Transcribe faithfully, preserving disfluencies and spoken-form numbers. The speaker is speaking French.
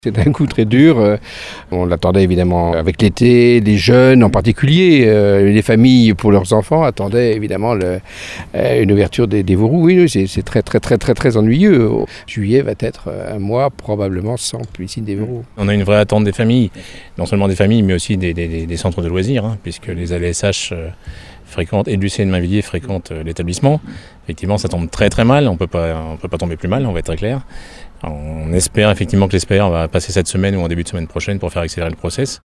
C'est un coup très dur. On l'attendait évidemment avec l'été, les jeunes en particulier, euh, les familles pour leurs enfants attendaient évidemment le, euh, une ouverture des, des Vauroux. Oui, c'est, c'est très très très très très ennuyeux. Juillet va être un mois probablement sans piscine des Vauroux. On a une vraie attente des familles, non seulement des familles mais aussi des, des, des centres de loisirs, hein, puisque les A L S H euh, fréquentent et Lucien de Mainvilliers fréquentent euh, l'établissement. Effectivement, ça tombe très très mal. On peut pas, on peut pas tomber plus mal, on va être très clair. On espère effectivement que l'E S P E R va passer cette semaine ou en début de semaine prochaine pour faire accélérer le process.